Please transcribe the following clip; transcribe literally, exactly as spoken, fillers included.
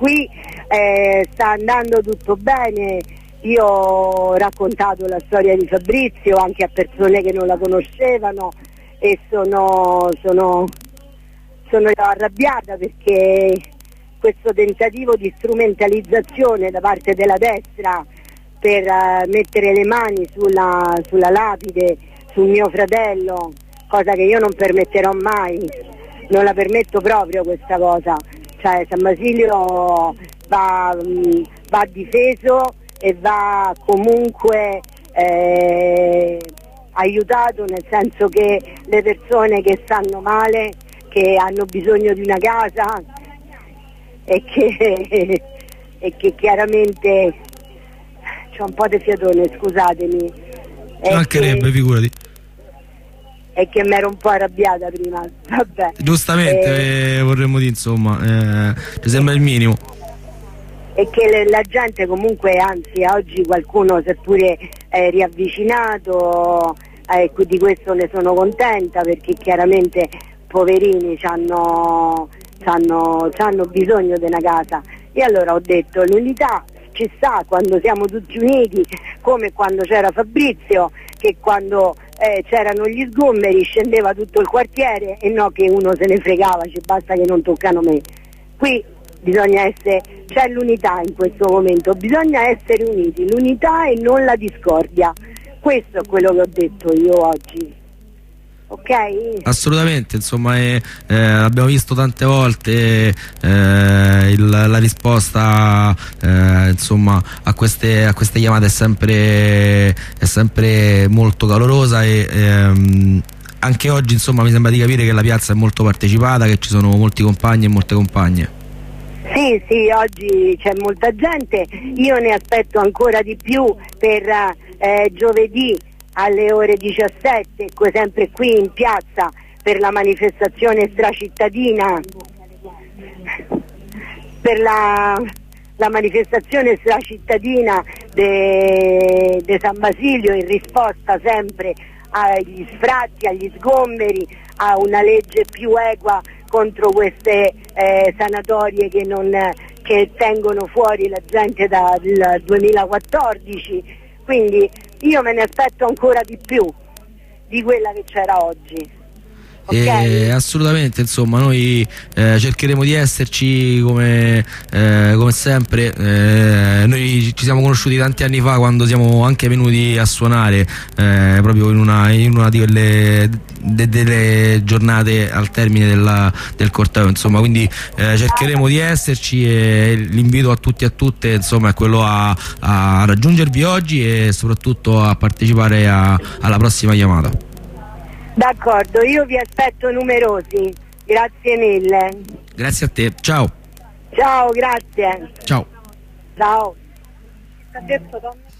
qui eh, sta andando tutto bene. Io ho raccontato la storia di Fabrizio anche a persone che non la conoscevano e sono, sono, sono arrabbiata perché questo tentativo di strumentalizzazione da parte della destra per uh, mettere le mani sulla, sulla lapide, sul mio fratello, cosa che io non permetterò mai, non la permetto proprio questa cosa. Cioè San Basilio va, mh, va difeso e va comunque eh, aiutato, nel senso che le persone che stanno male, che hanno bisogno di una casa e che, e che chiaramente c'ho un po' di fiatone, scusatemi. Ci mancherebbe, figurati. E che mi ero un po' arrabbiata prima, vabbè. Giustamente, eh, vorremmo dire, insomma, eh, ci sembra il minimo. E che le, la gente comunque, anzi oggi qualcuno si è pure eh, riavvicinato, eh, di questo ne sono contenta, perché chiaramente poverini hanno bisogno di una casa. E allora ho detto, l'unità ci sta quando siamo tutti uniti, come quando c'era Fabrizio, che quando eh, c'erano gli sgommeri scendeva tutto il quartiere, e no che uno se ne fregava, ci basta che non toccano me. Qui bisogna essere, c'è l'unità in questo momento, bisogna essere uniti, l'unità e non la discordia. Questo è quello che ho detto io oggi. Ok? Assolutamente, insomma, eh, eh, abbiamo visto tante volte eh, il, la risposta eh, insomma a queste, a queste chiamate è sempre, è sempre molto calorosa, e ehm, anche oggi insomma mi sembra di capire che la piazza è molto partecipata, che ci sono molti compagni e molte compagne. Sì, sì, oggi c'è molta gente, io ne aspetto ancora di più per eh, giovedì alle ore diciassette, sempre qui in piazza, per la manifestazione stracittadina, per la, la manifestazione stracittadina di San Basilio, in risposta sempre agli sfratti, agli sgomberi, a una legge più equa contro queste eh, sanatorie che, non, che tengono fuori la gente dal duemilaquattordici. Quindi io me ne aspetto ancora di più di quella che c'era oggi. Okay. Eh, assolutamente, insomma, noi eh, cercheremo di esserci come, eh, come sempre. Eh, noi ci siamo conosciuti tanti anni fa, quando siamo anche venuti a suonare eh, proprio in una, in una di quelle de, delle giornate al termine della, del corteo, insomma, quindi eh, cercheremo di esserci, e l'invito a tutti e a tutte, insomma, è quello a, a raggiungervi oggi e soprattutto a partecipare a, alla prossima chiamata. D'accordo, io vi aspetto numerosi, grazie mille. Grazie a te, ciao. Ciao, grazie. Ciao. Ciao.